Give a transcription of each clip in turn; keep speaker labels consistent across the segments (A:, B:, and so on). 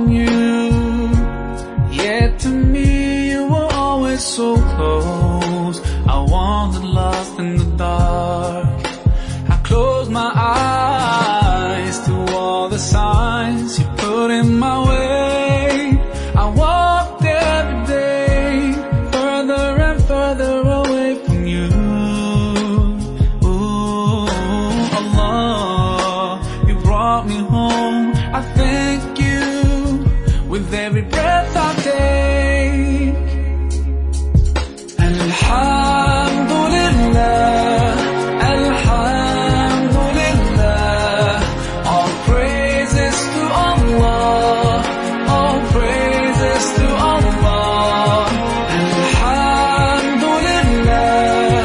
A: from you. Yet to me you were always so close. I wandered lost in the dark. I closed my eyes to all the signs you put in my way. I walked every day further and further away from you. Ooh, Allah, you brought me home. I thank you with every breath I take. Alhamdulillah, Alhamdulillah, all praises to Allah, all praises to Allah. Alhamdulillah,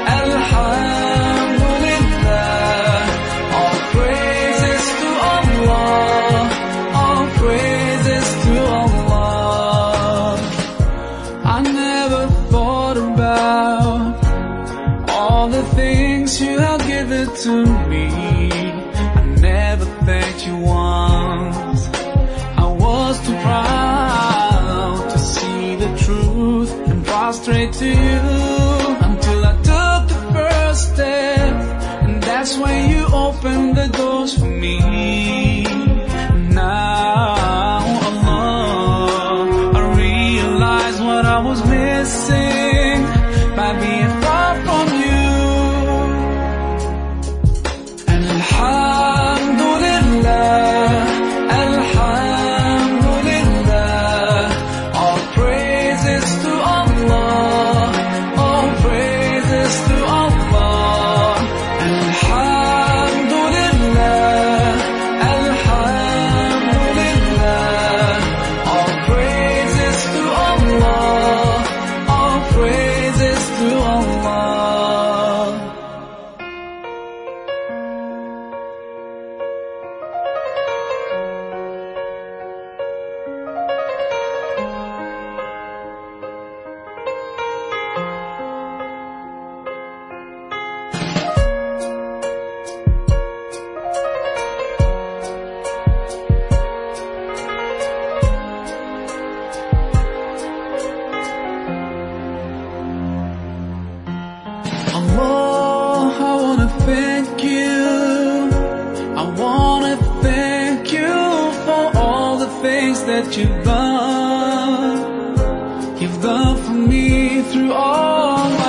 A: Alhamdulillah, all praises to Allah, all praises to Allah. I never thought about all the things you have given to me. I never thanked you once. I was too proud to see the truth and prostrate to you, until I took the first step, and that's when you opened the doors for me. Now, Allah, I realize what I was missing by being far from you. And Alhamdulillah, Alhamdulillah, all praises to Allah, all praises to Allah. Alhamdulillah, Alhamdulillah, all praises to Allah, all praises to Allah. Allah, I wanna thank you. I wanna thank you for all the things that you've done. You've done for me through all